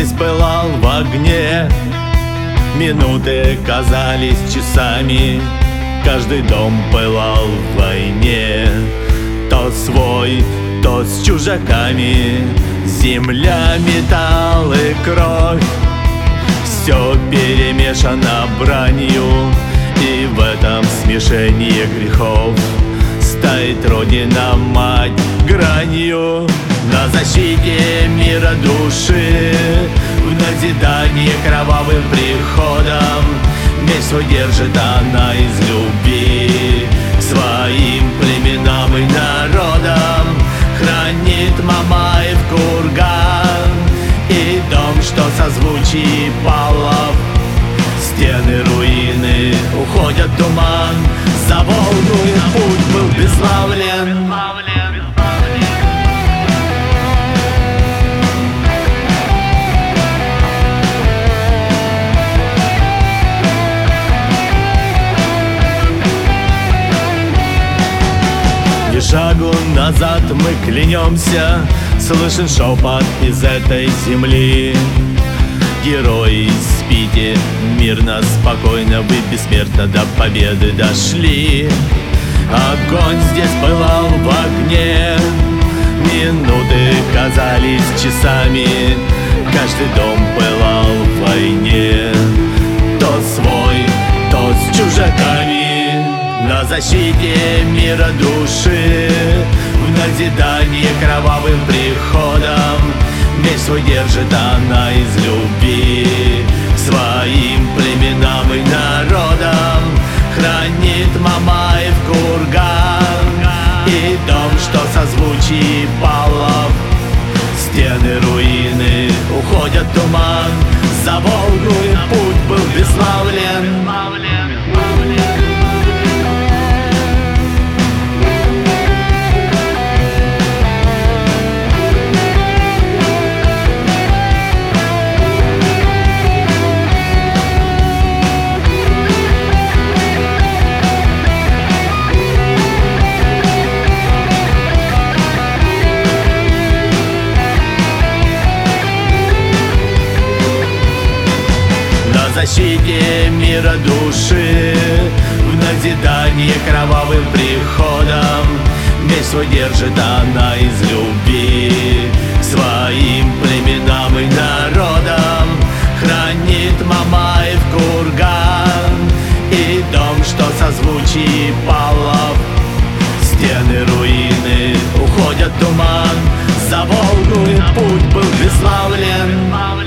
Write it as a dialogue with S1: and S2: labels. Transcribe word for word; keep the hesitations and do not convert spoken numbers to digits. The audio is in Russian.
S1: здесь пылал в огне, минуты казались часами, каждый дом пылал в войне. То свой, то с чужаками, земля, металл и кровь, все перемешано бранью, и в этом смешении грехов стоит Родина, мать, гранью. На защите мира души, в назидание кровавым приходом, меч свой держит она из любви к своим племенам и народам. Хранит Мамаев курган и дом, что созвучий палов. Стены, руины, уходят в туман, за Волгу и путь был бесславлен. Ни шагу назад мы клянемся, слышен шепот из этой земли. Герои, спите мирно, спокойно, вы бессмертно до победы дошли. Огонь здесь пылал в огне, минуты казались часами, каждый дом пылал в войне. То свой, то с чужаками. На защите мира души, в назидание кровавым приходом, меч свой держит она из любви к своим племенам и народам. Хранит Мамаев курган и дом, что созвучий палов. Стены, руины, уходят в туман, за Волгу и путь был бесславлен. В защите мира души, в назидание кровавым приходом, меч свой держит она из любви к своим племенам и народам. Хранит Мамаев курган и дом, что созвучий палов. Стены, руины, уходят в туман, за Волгу и путь был бесславлен.